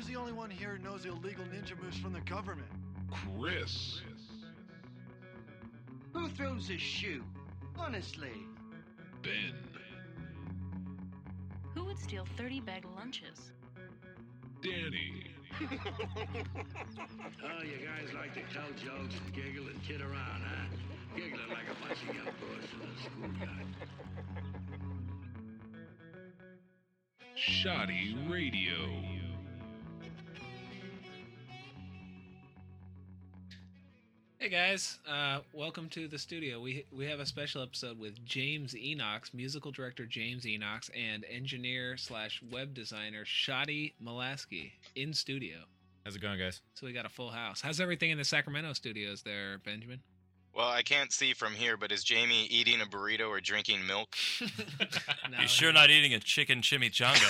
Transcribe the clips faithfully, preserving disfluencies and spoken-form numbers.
Who's the only one here who knows the illegal ninja moves from the government? Chris. Who throws a shoe? Honestly. Ben. Who would steal thirty bag lunches? Danny. Oh, you guys like to tell jokes and giggle and kid around, huh? Giggling like a bunch of young boys in a schoolyard. Shoddy Radio. Hey guys, uh, welcome to the studio. We we have a special episode with James Enox, musical director James Enox, and engineer slash web designer Shoddy Molaski in studio. How's it going, guys? So we got a full house. How's everything in the Sacramento studios there, Benjamin? Well, I can't see from here, but is Jamie eating a burrito or drinking milk? No, He's sure not eating a chicken chimichanga.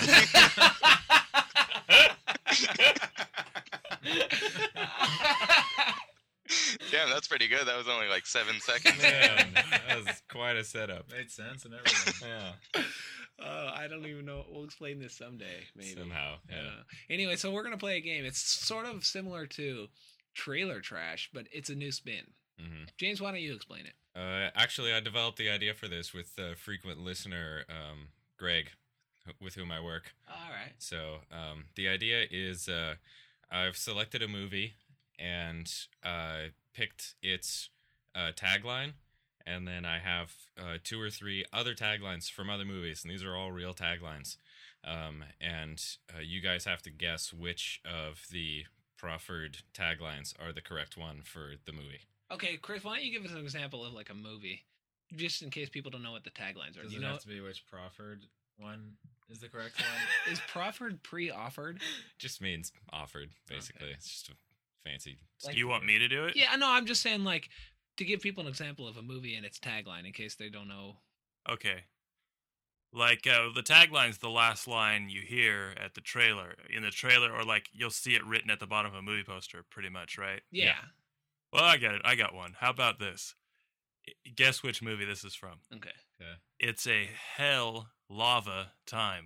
Damn, that's pretty good. That was only like seven seconds. Man, that was quite a setup. Made sense and everything. Yeah. Oh, I don't even know. We'll explain this someday, maybe. Somehow, yeah. Uh, anyway, so we're going to play a game. It's sort of similar to Trailer Trash, but it's a new spin. Mm-hmm. James, why don't you explain it? Uh, actually, I developed the idea for this with a frequent listener, um, Greg, wh- with whom I work. All right. So um, the idea is uh, I've selected a movie and uh, picked its uh, tagline, and then I have uh, two or three other taglines from other movies, and these are all real taglines. Um, and uh, you guys have to guess which of the proffered taglines are the correct one for the movie. Okay, Chris, why don't you give us an example of like a movie, just in case people don't know what the taglines are. Does Do it you know have to be which proffered one is the correct one? is proffered pre-offered? Just means offered, basically. Okay. It's just a fancy. Like- You want me to do it? Yeah, no, I'm just saying like to give people an example of a movie and its tagline in case they don't know. Okay. Like, uh, the tagline's the last line you hear at the trailer, in the trailer, or like you'll see it written at the bottom of a movie poster, pretty much, right? Yeah. Yeah. Well, I get it. I got one. How about this? I- Guess which movie this is from. Okay. Okay. It's a hell lava time.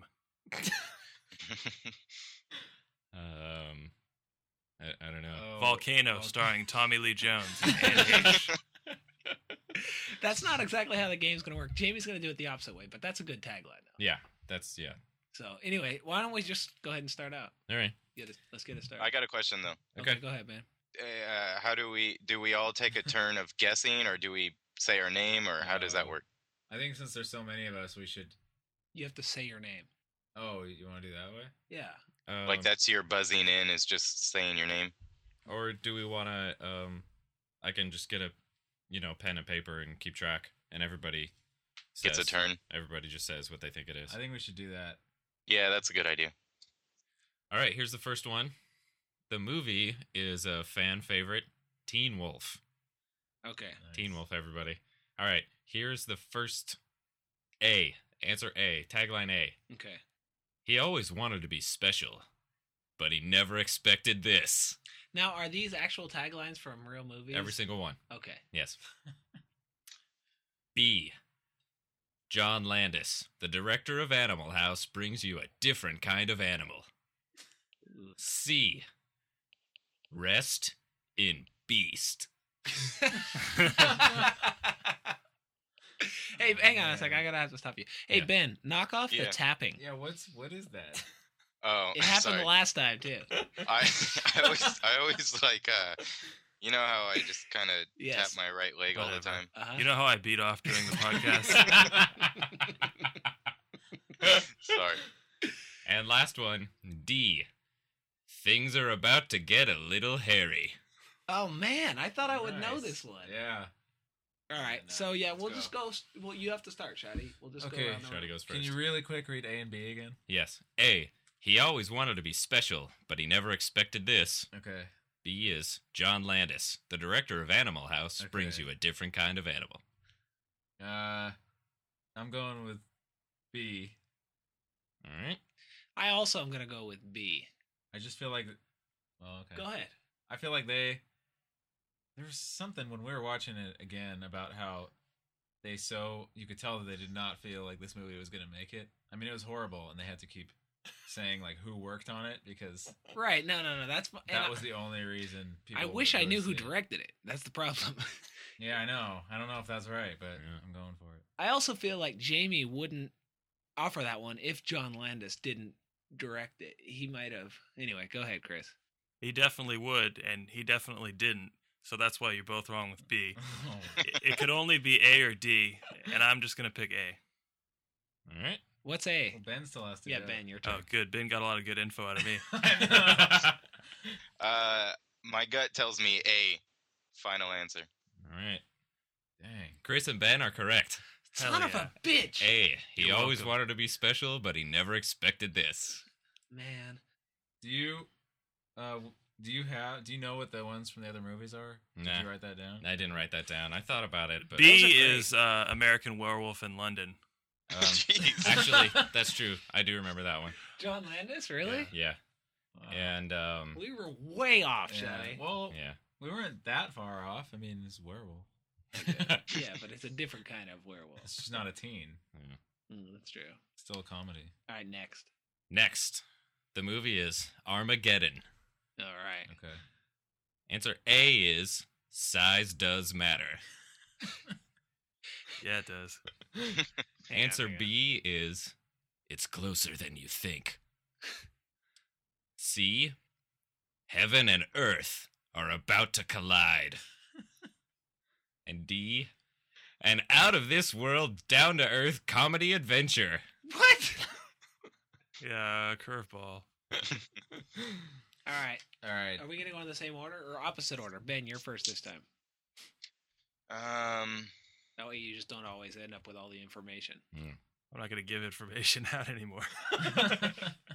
Um, I, I don't know. Oh, Volcano, Vol- starring Tommy Lee Jones. and H. That's not exactly how the game's going to work. Jamie's going to do it the opposite way, but that's a good tagline. Though. Yeah, that's yeah. So anyway, why don't we just go ahead and start out? All right. Get it, let's get it started. I got a question though. okay. Okay. Go ahead, man. Uh, how do we do? We all take a turn of guessing, or do we say our name, or how does that No. work? I think since there's so many of us, we should. You have to say your name. Oh, you want to do that way? Yeah. Um, Like that's your buzzing in is just saying your name. Or do we want to? Um, I can just get a, you know, pen and paper and keep track, and everybody Gets a says- turn. Everybody just says what they think it is. I think we should do that. Yeah, that's a good idea. All right, here's the first one. The movie is a fan favorite, Teen Wolf. Okay. Nice. Teen Wolf, everybody. All right, here's the first A. Answer A. Tagline A. Okay. He always wanted to be special, but he never expected this. Now, are these actual taglines from real movies? Every single one. Okay. Yes. B. John Landis, the director of Animal House, brings you a different kind of animal. C. Rest in Beast. Hey, hang on a second. I gotta have to stop you. Hey, Yeah. Ben, knock off Yeah. the tapping. Yeah. What's what is that? Oh, It happened sorry. the last time too. I I always I always like uh, you know how I just kind of Yes. tap my right leg all the Whatever. time. Uh-huh. You know how I beat off during the podcast? Sorry. And last one, D. Things are about to get a little hairy. Oh man, I thought I would know Nice. this one. Yeah. All right, No, so yeah, we'll let's just go. Well, you have to start, Shadi. We'll just Okay. go around. the Shadi room. goes first. Can you really quick read A and B again? Yes. A. He always wanted to be special, but he never expected this. Okay. B is John Landis, the director of Animal House, Okay. brings you a different kind of animal. Uh, I'm going with B. All right. I also am gonna go with B. I just feel like. Well, okay. Go ahead. I feel like they. There was something when we were watching it again about how they so you could tell that they did not feel like this movie was going to make it. I mean, it was horrible, and they had to keep saying like who worked on it because Right? No, no, no. That's and that I- was the only reason. People I wish would I go knew see who it. directed it. That's the problem. Yeah, I know. I don't know if that's right, but Yeah. I'm going for it. I also feel like Jamie wouldn't offer that one if John Landis didn't direct it. He might have. Anyway, go ahead, Chris. He definitely would, and he definitely didn't. So that's why you're both wrong with B. it, it could only be A or D, and I'm just gonna pick A. All right. What's A? Well, Ben still has to Yeah, go. Ben, your turn. Oh, good. Ben got a lot of good info out of me. Uh, my gut tells me A. Final answer. All right. Dang. Chris and Ben are correct. Hell Son of yeah. a bitch! A. He You're always welcome. wanted to be special, but he never expected this. Man, Do you, uh, do you have? Do you know what the ones from the other movies are? Did Nah. you write that down? I didn't write that down. I thought about it, but Those are B great. is uh, American Werewolf in London. um, Jeez. actually, that's true. I do remember that one. John Landis, really? Yeah. Wow. And um, We were way off, Yeah. Shadi. Well, yeah. we weren't that far off. I mean, it's a werewolf. Yeah, but it's a different kind of werewolf. It's just not a teen. Mm, that's true. It's still a comedy. All right, next. Next, the movie is Armageddon. All right. Okay. Answer A is size does matter. Yeah, it does. Answer yeah. B is it's closer than you think. C, heaven and earth are about to collide. And D, an out of this world, down to earth comedy adventure. What? Yeah, curveball. All right. All right. Are we going to go in the same order or opposite order? Ben, you're first this time. Um, That way you just don't always end up with all the information. I'm not going to give information out anymore. uh,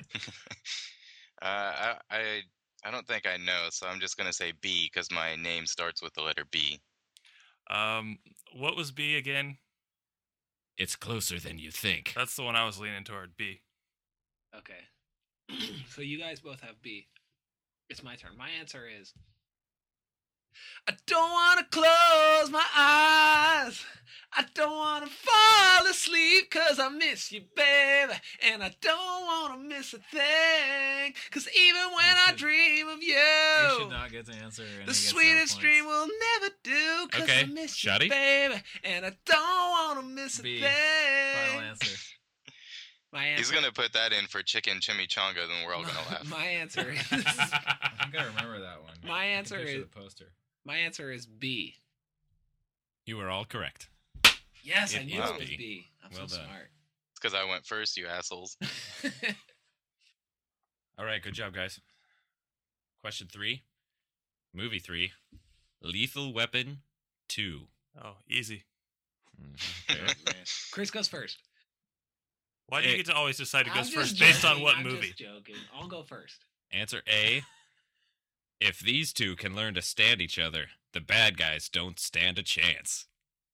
I, I I don't think I know, so I'm just gonna say B because my name starts with the letter B. Um, what was B again? It's closer than you think. That's the one I was leaning toward. B. Okay. So you guys both have B. It's my turn. My answer is I don't want to close my eyes. I don't want to fall asleep because I miss you, baby. And I don't want to miss a thing because even when You I should- dream of you, You should not get to answer. And the he gets no sweetest points. dream will never do because I Okay, miss Shadi? you, baby. And I don't want to miss a B. thing. Final answer. My answer. He's gonna put that in for chicken chimichanga, then we're all gonna laugh. My answer is I think I remember that one. My I can answer picture is- the poster. my answer is B. You are all correct. Yes, I It knew is it was B. B. I'm Well so done. It's because I went first, you assholes. smart. All right, good job, guys. Question three, movie three, Lethal Weapon two. Oh, easy. Okay. Chris goes first. Why do you Hey. get to always decide who I'm goes just first based on joking, what I'm movie? Just joking. I'll go first. Answer A, if these two can learn to stand each other, the bad guys don't stand a chance.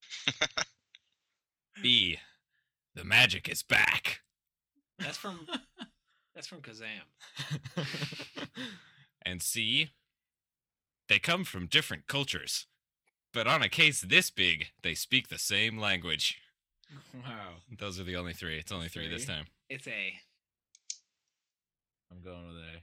B, the magic is back. That's from that's from Kazam. And C, they come from different cultures, but on a case this big, they speak the same language. Wow. Those are the only three. It's only three this Three. time. It's A. I'm going with A.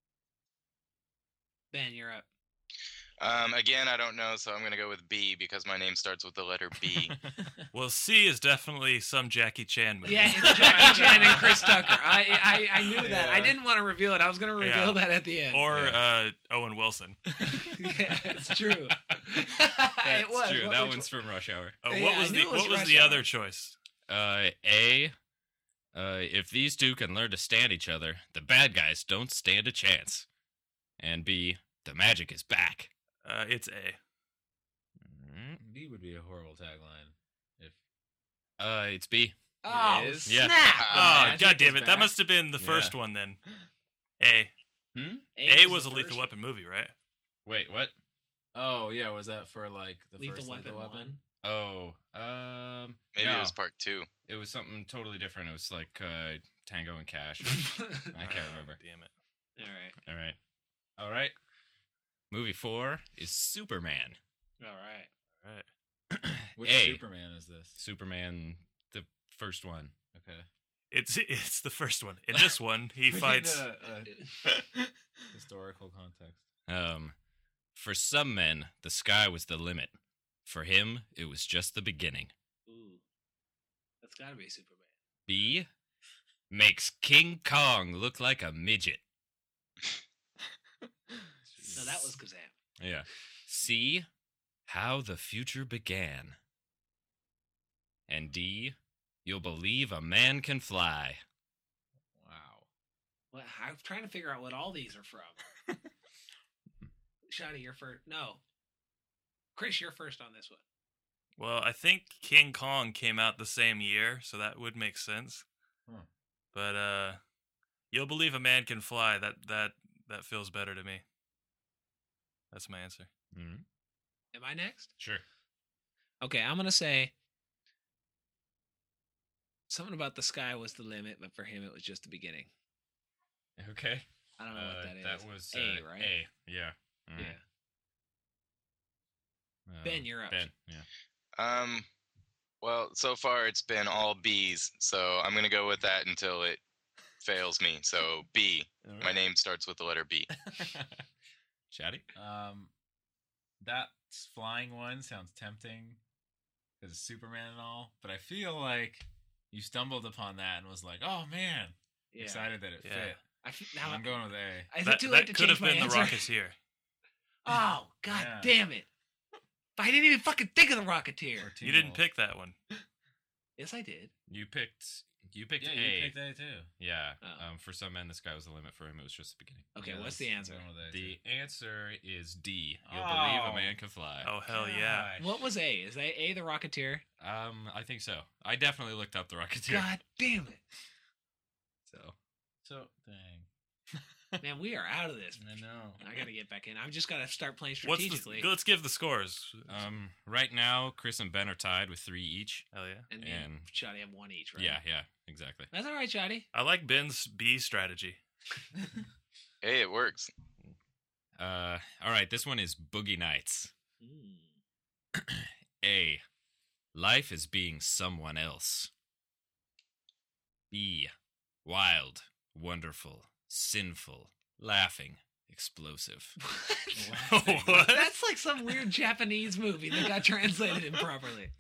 Ben, you're up. Um, again, I don't know, so I'm gonna go with B because my name starts with the letter B. Well, C is definitely some Jackie Chan movie. Yeah, it's Jackie Chan and Chris Tucker. I I, I knew that. I Yeah. didn't want to reveal it. I was going to reveal Yeah. that at the end. Or Yeah. uh, Owen Wilson. Yeah, it's true. it That's was. true. What- that which one's from Rush Hour. Uh, Yeah, what I was knew the it was What was Rush the Hour. other choice? Uh, A, uh, if these two can learn to stand each other, the bad guys don't stand a chance. And B, the magic is back. Uh, it's A. Mm, B would be a horrible tagline. If Uh, it's B. Oh, It is? snap. Yeah. Oh, Magic God damn is it. That back. must have been the Yeah. first one then. A. hmm? A was a the Lethal first Weapon movie, right? Wait, what? oh yeah, was that for like the Lethal first Weapon Lethal one. Weapon? Oh, um, Maybe no, it was part two. it was something totally different. It was like uh, Tango and Cash. I can't remember. Damn it. All right. All right, all right. Movie four is Superman. All right. All right. Which A, Superman is this? Superman, the first one. Okay. It's it's the first one. In this one, he We need fights. a- a historical context. Um, for some men, the sky was the limit. For him, it was just the beginning. Ooh, that's got to be Superman. B makes King Kong look like a midget. No, that was Kazam. Yeah. C, how the future began. And D, you'll believe a man can fly. Wow. Well, I'm trying to figure out what all these are from. Shotty, you're first. No, Chris, you're first on this one. Well, I think King Kong came out the same year, so that would make sense. Huh. But uh, you'll believe a man can fly. That that that feels better to me. That's my answer. Mm-hmm. Am I next? Sure. Okay, I'm gonna say something about the sky was the limit, but for him it was just the beginning. Okay. I don't know Uh, what that is. That was A, uh, right? A, yeah. Mhm. Yeah. Uh, Ben, you're up. Ben, yeah. Um, well, so far it's been all B's, so I'm gonna go with that until it fails me. So B. My name starts with the letter B. Chatty? Um, that flying one sounds tempting because it's Superman and all, but I feel like you stumbled upon that and was like, "Oh man!" Yeah. Excited that it Yeah. fit. I f- And now I'm going with A. Is that it too that late to could change have my been answer? the Rocketeer. Oh god Yeah. damn it! But I didn't even fucking think of the Rocketeer. Or You didn't T-Wolf. pick that one. Yes, I did. You picked you picked Yeah, A. you picked A too. Yeah. Oh. Um, for some men, the sky was the limit. For him, it was just the beginning. Okay, Yeah, what's that's- the I'm answer? going with A, The too. answer is D. You'll Oh. believe a man can fly. Oh hell yeah! Gosh. What was A? Is that A the Rocketeer? Um, I think so. I definitely looked up the Rocketeer. God damn it! So So dang. Man, we are out of this. I know. I gotta get back in. I've just gotta start playing What's strategically. the? Let's give the scores. Um, right now, Chris and Ben are tied with three each. Hell yeah! and me and and- Shotty have one each, right? Yeah, yeah, exactly. That's all right, Shotty. I like Ben's B strategy. Hey, it works. Uh, all right, this one is Boogie Nights. Mm. A. Life is being someone else. B. Wild, wonderful, sinful, laughing, explosive. What? That's like some weird Japanese movie that got translated improperly.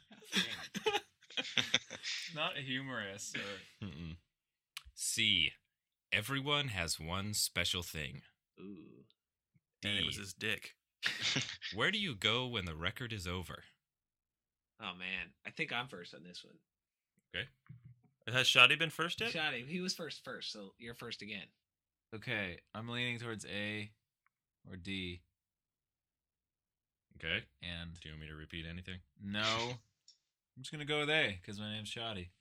Not humorous. Or... Mm-mm. C. Everyone has one special thing. Ooh. And it D. was his dick. Where do you go when the record is over? Oh man, I think I'm first on this one. Has Shadi been first yet? Shotty, he was first first, so you're first again. Okay, I'm leaning towards A or D. Okay. And Do you want me to repeat anything? no, I'm just gonna go with A because my name's Shoddy.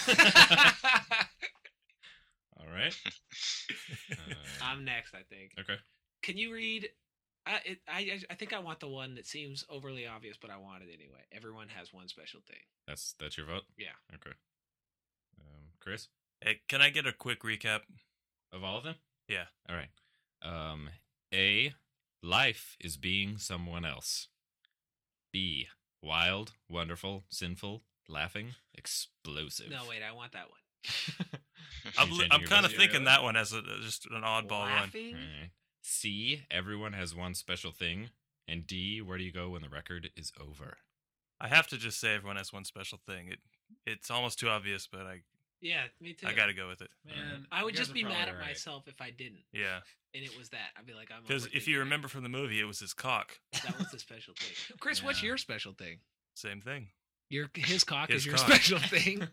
All right. Uh, I'm next, I think. okay. Can you read? I, it, I I think I want the one that seems overly obvious, but I want it anyway. Everyone has one special thing. That's that's your vote? Yeah. Okay. Um, Chris? Hey, can I get a quick recap? Of all of them? Yeah. All right. Um, A. Life is being someone else. B. Wild, wonderful, sinful, laughing, explosive. No, wait, I want that one. I'm, changing I'm your kind of vote? thinking that one as a, just an oddball one. Laughing? Alright. C. Everyone has one special thing. And D. Where do you go when the record is over? I have to just say everyone has one special thing. It it's almost too obvious, but I Yeah, me too. I got to go with it. Man, I would you guys just are be mad probably at right. myself if I didn't, Yeah, and it was that. I'd be like, I'm. because if overthinking you it. remember from the movie, it was his cock. that was the special thing. Chris, what's Yeah. your special thing? Same thing. Your his cock His is your cock. special thing.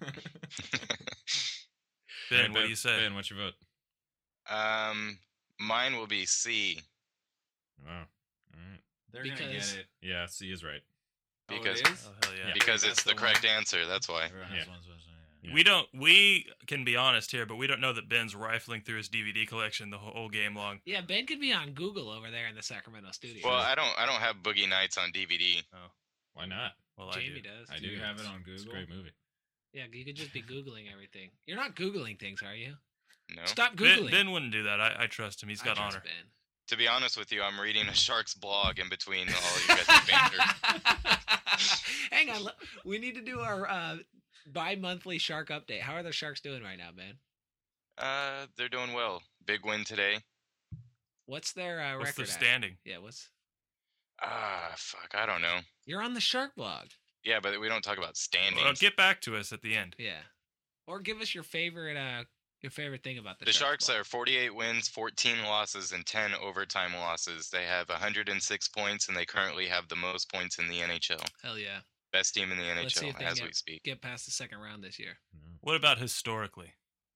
Ben, Alright, what do you say? Ben, what's your vote? Um, mine will be C Wow. All right. They're gonna Because- get it. Yeah, C is right. Oh, it because is? Oh hell yeah. Yeah. because That's it's the the correct one. answer. That's why. Everyone Yeah. has one special. Yeah. Yeah. We don't. We can be honest here, but we don't know that Ben's rifling through his D V D collection the whole game long. Yeah, Ben could be on Google over there in the Sacramento studio. Well, I don't I don't have Boogie Nights on D V D. Why not? Well, Jamie I do. does. I Do you do. have it It's- on It's a Google? great movie. Yeah, you could just be Googling everything. You're not Googling things, are you? No. Stop Ben, Googling. ben wouldn't do that. I, I trust him. He's I got trust honor. Ben. To be honest with you, I'm reading a Sharks blog in between all of you guys' banter. Hang on, le- we need to do our uh, bi-monthly shark update. How are the Sharks doing right now, Ben? Uh, they're doing well. Big win today. What's their uh, What's record? their at? standing? Yeah, what's? Ah, fuck, I don't know. You're on the Shark blog. Yeah, but we don't talk about standings. Well, get back to us at the end. Yeah, or give us your favorite uh your favorite thing about the, The Sharks. Sharks blog. are forty-eight wins, fourteen losses, and ten overtime losses. They have one hundred six points, and they currently have the most points in the N H L. Hell yeah. Best team in the Let's see N H L if they as get, we speak. get past the second round this year. What about historically?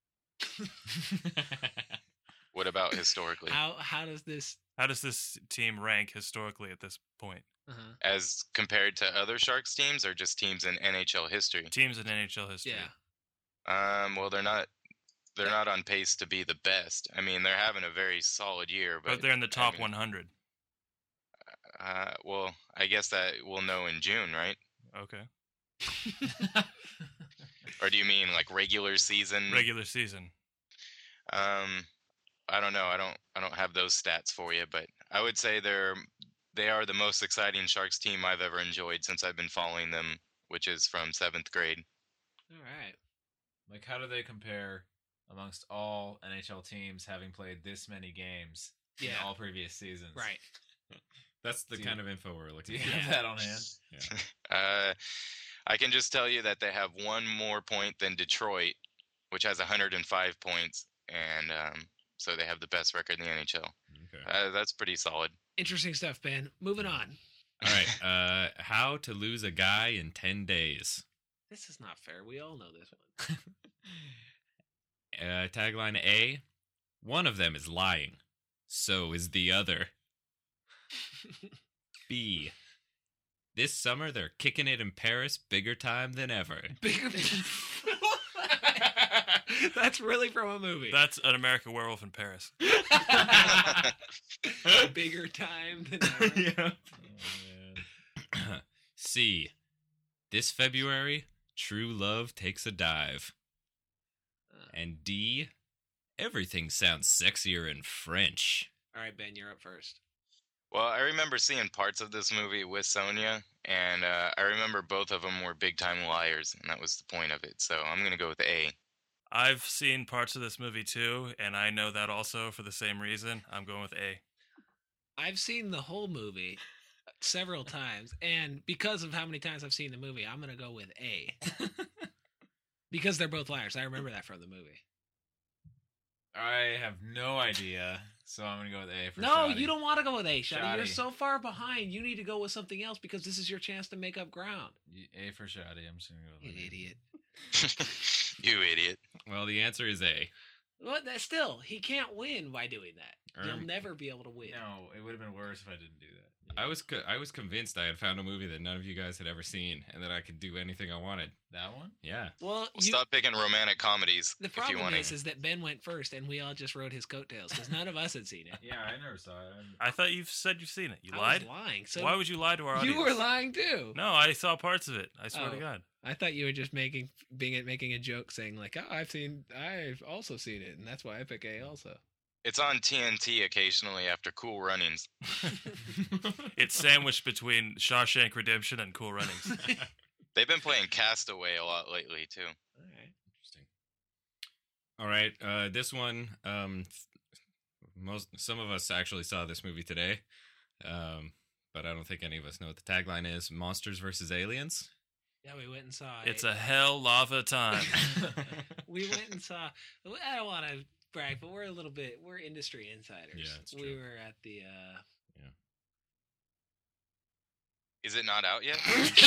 What about historically? How how does this? How does this team rank historically at this point? Uh-huh. As compared to other Sharks teams, or just teams in N H L history? Teams in N H L history. Yeah. Um. Well, they're not. They're not on pace to be the best. I mean, they're having a very solid year, but, But they're in the top I mean, one hundred. Uh, well, I guess that we'll know in June, right? Okay. Or do you mean like regular season? Regular season. Um, I don't know. I don't. I don't have those stats for you, but I would say they're they are the most exciting Sharks team I've ever enjoyed since I've been following them, which is from seventh grade. All right. Like, how do they compare amongst all N H L teams having played this many games in Yeah. all previous seasons? Right. That's the Do kind you- of info we're Do looking you for. have that on hand? Yeah. Uh, I can just tell you that they have one more point than Detroit, which has one hundred five points, and um, so they have the best record in the N H L. Okay. Uh, that's pretty solid. Interesting stuff, Ben. Moving on. All right. Uh, how to lose a guy in ten days. This is not fair. We all know this one. Uh, tagline A: one of them is lying, so is the other. B: this summer they're kicking it in Paris, bigger time than ever. Bigger. That's really from a movie. That's an American Werewolf in Paris. Bigger time than ever. Yeah. C: this February, true love takes a dive. And D: everything sounds sexier in French. All right, Ben, you're up first. Well, I remember seeing parts of this movie with Sonia, and uh, I remember both of them were big time liars, and that was the point of it. So I'm gonna go with A. I've seen parts of this movie too, and I know that also for the same reason. I'm going with A. I've seen the whole movie several times, and because of how many times I've seen the movie, I'm gonna go with A. Because they're both liars. I remember that from the movie. I have no idea, so I'm gonna go with A for No, Shoddy. you don't want to go with A, Shoddy. You're Shoddy. so far behind. You need to go with something else because this is your chance to make up ground. Y- A for Shoddy. I'm just gonna go You with A. idiot. You idiot. Well, the answer is A. Well, that still, he can't win by doing that. He'll Um, never be able to win. No, it would have been worse if I didn't do that. I was co- I was convinced I had found a movie that none of you guys had ever seen, and that I could do anything I wanted. That one? Yeah. Well, Well, you, stop picking romantic comedies the if you problem want is, to. is that Ben went first, and we all just rode his coattails because none of us had seen it. Yeah, I never saw it. I'm- I thought you said you've seen it. You I lied? was lying. So Why would you lie to our audience? you were lying too? No, I saw parts of it. I swear to Oh. God. I thought you were just making being making a joke, saying like, "Oh, I've seen, I've also seen it, and that's why I pick A also." It's on T N T occasionally after Cool Runnings. It's sandwiched between Shawshank Redemption and Cool Runnings. They've been playing Castaway a lot lately too. All right. Interesting. All right. Uh, this one, um, most some of us actually saw this movie today, um, but I don't think any of us know what the tagline is: "Monsters versus Aliens." Yeah, we went and saw. It's a hell lava time. We went and saw. I don't want to brag, but we're a little bit. We're industry insiders. Yeah, it's We true. were at the. uh Is it not out yet?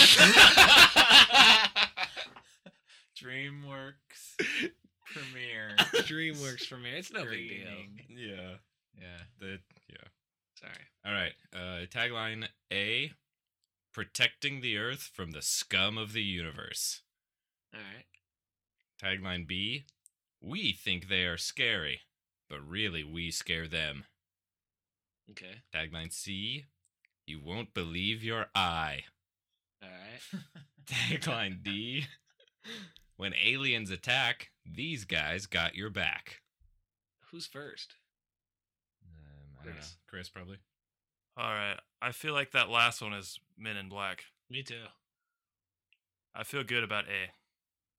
DreamWorks premiere. DreamWorks premiere. It's no big deal. Screening. Yeah. Yeah. The yeah. Sorry. All right. Uh, tagline A: protecting the Earth from the scum of the universe. All right. Tagline B: we think they are scary, but really we scare them. Okay. Tagline C: you won't believe your eye. All right. Tagline D: when aliens attack, these guys got your back. Who's first? Um, I don't know. Chris. Chris, probably. All right. I feel like that last one is Men in Black. Me too. I feel good about A.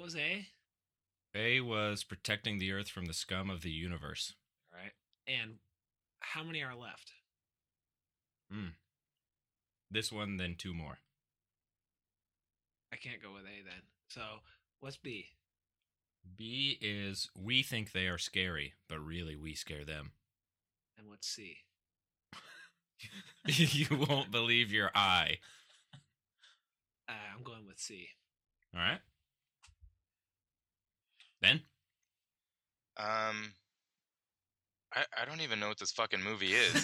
was A? A was protecting the Earth from the scum of the universe. All right. And how many are left? Hmm. This one, then two more. I can't go with A then. So what's B? B is we think they are scary, but really we scare them. And what's C? You won't believe your eye. Uh, I'm going with C. All right. Ben? Um, I I don't even know what this fucking movie is.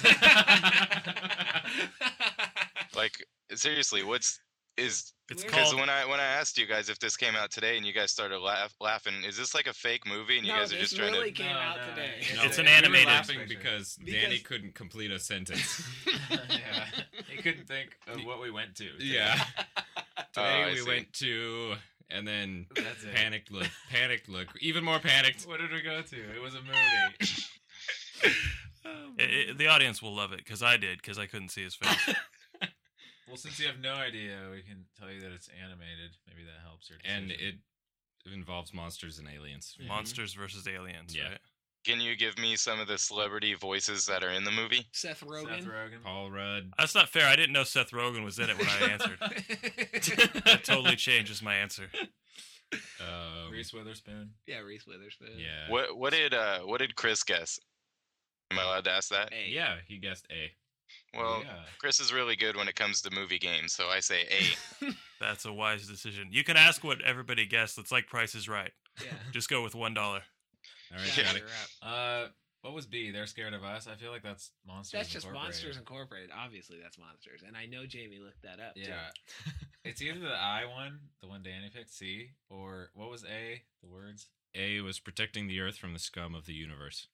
Like, seriously, what's is It's because called- when I when I asked you guys if this came out today and you guys started laugh, laughing, is this like a fake movie and you No, guys are this just trying really to? came No, out no, today. it's- No, It's an we were animated laughing picture. because, Because- Danny couldn't complete a sentence. Yeah. He couldn't think of what we went to. today. Yeah. Oh, Today I we see. went to, and then That's it. panicked look, panicked look, even more panicked. What did we go to? It was a movie. It- it- the audience will love it because I did because I couldn't see his face. Well, since you have no idea, we can tell you that it's animated. Maybe that helps your And decision. it involves monsters and aliens. Monsters versus aliens. Yeah. Right? Can you give me some of the celebrity voices that are in the movie? Seth Rogen. Seth Rogen. Paul Rudd. That's not fair. I didn't know Seth Rogen was in it when I answered. That totally changes my answer. Um, Reese Witherspoon. Yeah, Reese Witherspoon. yeah. What what did uh what did Chris guess? Am I allowed to ask that? A. Yeah, he guessed A. Well, yeah. Chris is really good when it comes to movie games, so I say A. That's a wise decision. You can ask what everybody guessed. It's like Price is Right. Yeah. Just go with one dollar. All right, Yeah, got it. you're up. Uh, what was B? They're scared of us. I feel like that's Monsters. That's just Incorporated. Monsters Incorporated. Obviously, that's Monsters. And I know Jamie looked that up, too. Yeah. It's either the I one, the one Danny picked, C, or what was A? The words. A was protecting the Earth from the scum of the universe.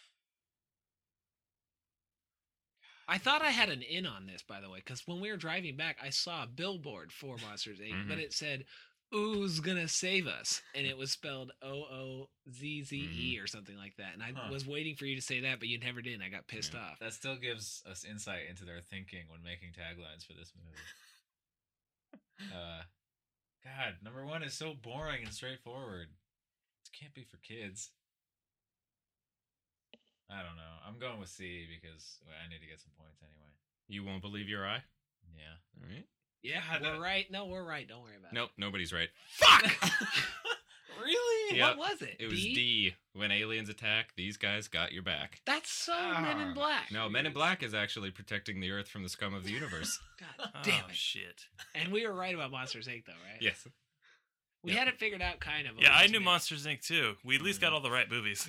I thought I had an in on this, by the way, because when we were driving back, I saw a billboard for Monsters Incorporated, but Mhm. it said, "Ooh's gonna save us," and it was spelled O O Z Z E or something like that. And I Huh. was waiting for you to say that, but you never did, and I got pissed Yeah. off. That still gives us insight into their thinking when making taglines for this movie. uh, God, number one is so boring and straightforward. It can't be for kids. I don't know. I'm going with C because well, I need to get some points anyway. You won't believe your eye? Yeah. All right. Yeah, God, we're that- right. No, we're right. Don't worry about Nope, nobody's right. it. Fuck! Really? Yep. What was it? It was D? D. When aliens attack, these guys got your back. That's so Men in Ah. Black. No, Men in Black is actually protecting the Earth from the scum of the universe. God damn Oh, it. shit. And we were right about Monsters Incorporated, though, right? Yes. We Yeah. had it figured out, kind of. Yeah, I just knew made- Monsters Incorporated too. We at least got all the right movies.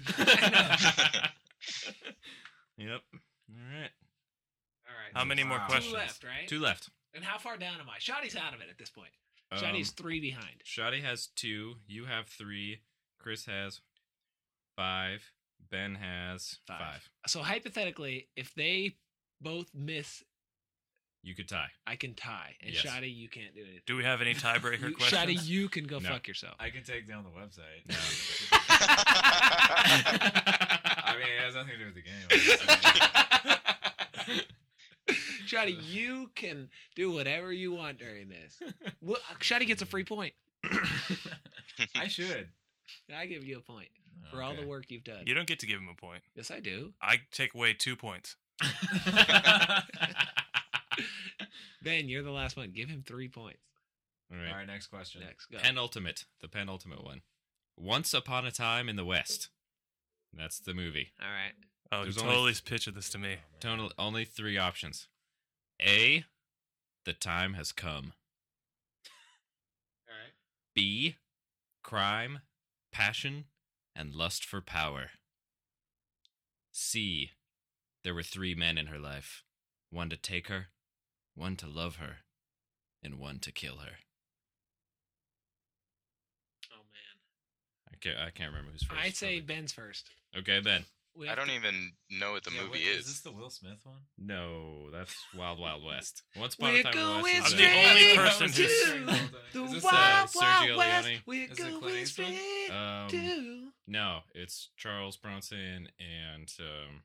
Yep. All right. All right. How many more Wow. Two questions? left, right? Two left. And how far down am I? Shotty's out of it at this point. Um, Shotty's three behind. Shoddy has two. You have three. Chris has five. Ben has Five. five. So hypothetically, if they both miss, You could tie. I can tie. And Yes. Shotty, you can't do anything. Do we have any tiebreaker You, questions? Shotty, you can go No. fuck yourself. I can take down the website. No. I mean, it has nothing to do with the game. Shotty, you can do whatever you want during this. Well, Shotty gets a free point. I should. I give you a point for all the Okay. work you've done. You don't get to give him a point. Yes, I do. I take away two points. Ben, you're the last one. Give him three points. All All right. right, next question. Next, go. Penultimate. The penultimate one. Once Upon a Time in the West. That's the movie. All right. Oh, There's you only- totally pitched this to me. Total, only three options. A. The time has come. All right. B. Crime, passion, and lust for power. C. There were three men in her life. One to take her, one to love her, and one to kill her. Oh man. I can't, I can't remember who's first. I'd say Ben's first. Okay, Ben. We I have don't to- even know what the Yeah, movie wait, is. Is this the Will Smith one? No, that's Wild Wild West. Once Upon We're a Time in the going West. I'm is the a- only straight person to who's- the Is this, Wild uh, Wild Sergio West. Leone? We're Is it Clint going Eastwood? straight Um, to. no, it's Charles Bronson and um,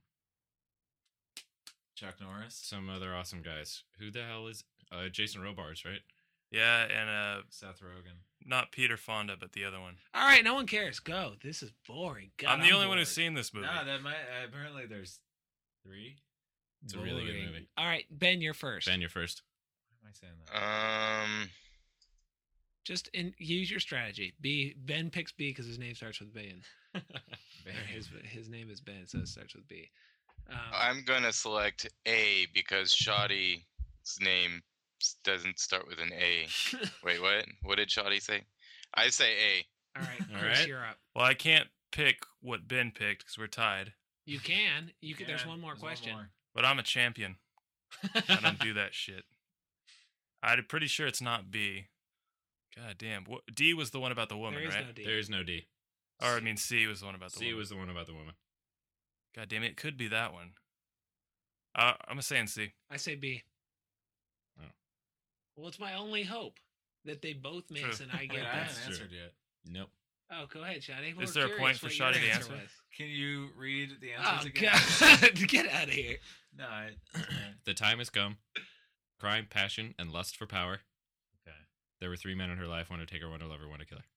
Chuck Norris? some other awesome guys. Who the hell is uh, Jason Robards, right? Yeah, and uh, Seth Rogen. not Peter Fonda, but the other one. All right, no one cares. Go. This is boring. God, I'm the only one bored. who's seen this movie. No, that might. Uh, apparently, there's three. It's a really good Boring. movie. All right, Ben, you're first. Ben, you're first. Why am I saying that? Um, Just in, use your strategy. B. Ben picks B because his name starts with Ben. Or his his name is Ben, so it starts with B. Um, I'm gonna select A because Shoddy's name s- doesn't start with an A. Wait, what? What did Shoddy say? I say A. all right, All Chris, right. you're up. Well, I can't pick what Ben picked because we're tied, You can. You can. There's Yeah, one more there's question. more. but I'm a champion. I don't do that shit. I'm pretty sure it's not B. God damn. What, D was the one about the woman, There is right? no D. There is no D. Or, I mean, C was the one about the C woman. was the one about the woman. God damn it, it could be that one. Uh, I'm saying C. I say B. Oh. Well, it's my only hope that they both miss True. and I Wait, get I that. haven't That's true. answered yet. Nope. Oh, go ahead, Shadi. We're Is there a curious point for what Shadi your to answer? was. Can you read the Oh, answers again? God. Get out of here. No, I. The time has come. Crime, passion, and lust for power. Okay. There were three men in her life: one to take her, one to love her, one to kill her.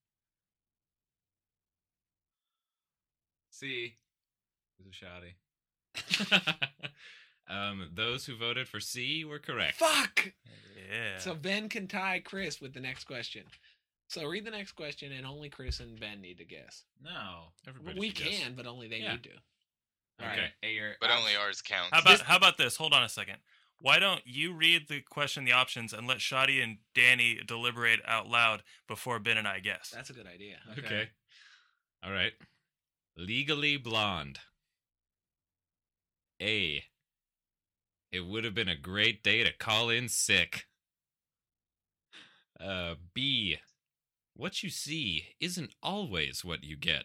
C. Who's a shoddy? um, those who voted for C were correct. Fuck! Yeah. So Ben can tie Chris with the next question. So read the next question, and only Chris and Ben need to guess. No. Everybody we should guess. can, but only they Yeah. need to. Okay. Alright. A, you're- But only ours counts. How about how about this? Hold on a second. Why don't you read the question, the options, and let Shoddy and Danny deliberate out loud before Ben and I guess? That's a good idea. Okay. Okay. All right. Legally Blonde. A. It would have been a great day to call in sick. Uh, B. What you see isn't always what you get.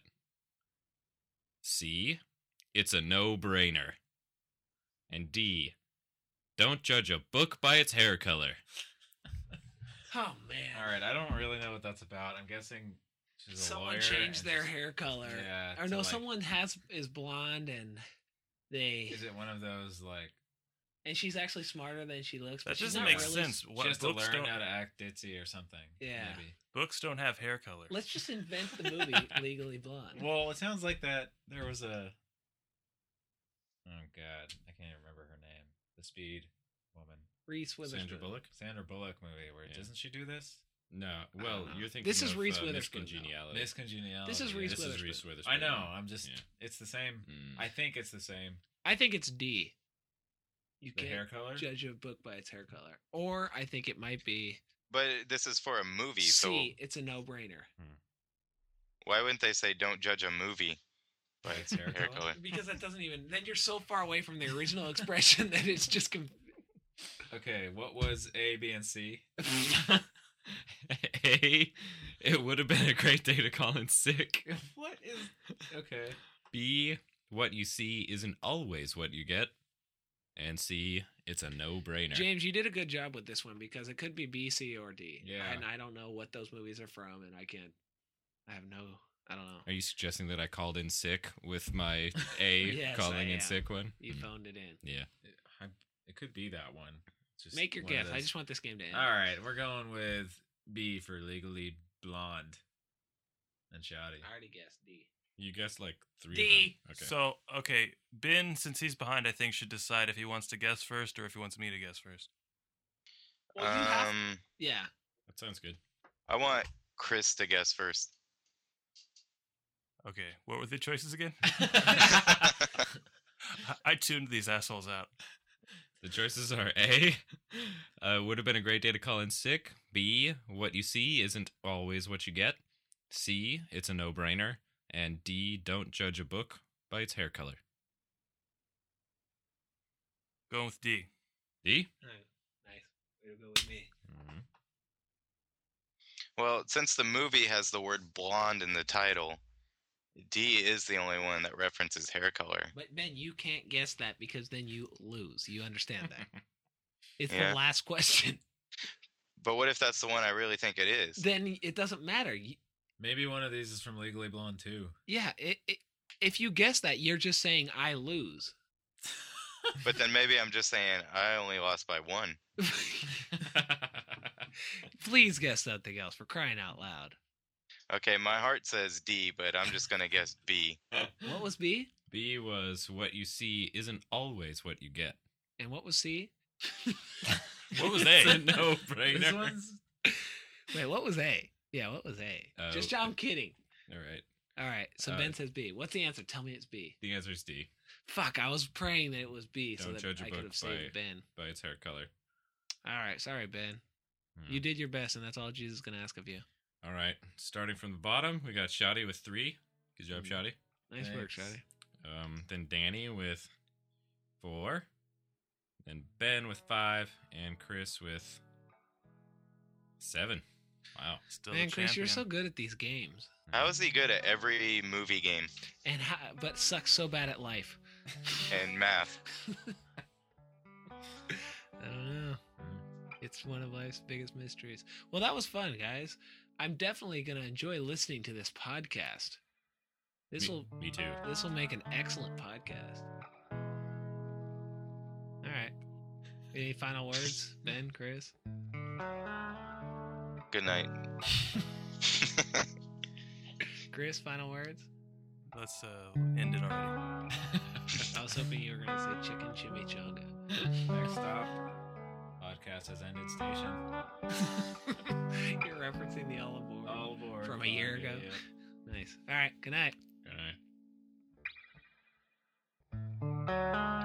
C. It's a no-brainer. And D. Don't judge a book by its hair color. Oh man! All right. I don't really know what that's about. I'm guessing she's a Someone lawyer. changed and their she's- hair color. Yeah. Or to, no, like- someone has is blonde and they Is it one of those like? and she's actually smarter than she looks. That but she's doesn't not make really- sense. She What has to books learn don't how to act ditzy or something. Yeah. Maybe. books don't have hair color? Let's just invent the movie Legally Blonde. Well, it sounds like that. There was a. Oh God, I can't even remember her name. The Speed woman, Reese Witherspoon. Sandra Bullock? Sandra Bullock movie. Where Yeah. doesn't she do this? No. I Well, don't know. you're thinking This is of, Reese uh, Witherspoon, though. Miscongeniality. Miss Congeniality. This is Reese This is Witherspoon. Reese Witherspoon. I know. I'm just. Yeah. It's the same. Mm. I think it's the same. I think it's D. You The can't hair color. judge a book by its hair color. Or I think it might be But this is for a movie, so C. It's a no-brainer. why wouldn't they say don't judge a movie by its hair Hair color? Because that doesn't even. Then you're so far away from the original expression that it's just. Conf- Okay, what was A, B, and C? A. It would have been a great day to call in sick. What is? Okay. B. What you see isn't always what you get. And C. It's a no-brainer. James, you did a good job with this one because it could be B, C, or D. Yeah. And I don't know what those movies are from, and I can't. I have no. I don't know. Are you suggesting that I called in sick with my A Yes, calling I in am. sick one? You Mm, phoned it in. Yeah. It, I, it could be that one. It's just Make your one of guess. I those- just want this game to end. All right, we're going with B for Legally Blonde. And Shoddy. I already guessed D. You guessed like three D. of them. Okay. So, okay, Ben, since he's behind, I think should decide if he wants to guess first or if he wants me to guess first. Well, you have- Um, Yeah. That sounds good. I want Chris to guess first. Okay, what were the choices again? I I tuned these assholes out. The choices are A. Uh, would have been a great day to call in sick. B. What you see isn't always what you get. C. It's a no-brainer. And D. Don't judge a book by its hair color. Going with D. D. All right. Nice. Way to go with me. Mhm. Well, since the movie has the word blonde in the title, D is the only one that references hair color. But Ben, you can't guess that because then you lose. You understand that? It's Yeah. the last question. But what if that's the one I really think it is? Then it doesn't matter. You- Maybe one of these is from Legally Blonde too. yeah. It, it, if you guess that, you're just saying I lose. But then maybe I'm just saying I only lost by one. Please guess something else, for crying out loud. Okay, my heart says D, but I'm just gonna guess B. What was B? B was what you see isn't always what you get. And what was C? What was It's a A? no-brainer. This one's Wait, what was A? Yeah, what was A? Oh, Just, I'm kidding. All right. All right, so Uh, Ben says B. What's the answer? Tell me it's B. The answer is D. Fuck, I was praying that it was B so Don't that judge a I could book have saved by- Ben. By its hair color. All right, sorry, Ben. Hmm. You did your best, and that's all Jesus is going to ask of you. All right. Starting from the bottom, we got Shoddy with three. Good job, Mm. Shoddy. Nice work, Thanks. Shotty. Um, then Danny with four. Then Ben with five. And Chris with seven. Wow. Still Man, the Chris, you're so champion. good at these games. How is he good at every movie game And how, but sucks so bad at life. and math? I don't know. It's one of life's biggest mysteries. Well, that was fun, guys. I'm definitely going to enjoy listening to this podcast. This will Me, me too. this will make an excellent podcast. All right. Any final words, Ben, Chris? Good night. Chris, final words? Let's uh, end it already. I was hoping you were going to say chicken chimichanga. next stop. Podcast has ended. Station. You're referencing the all aboard. All aboard. From a year Yeah, ago. yeah. Nice. All right. Good night. Good night.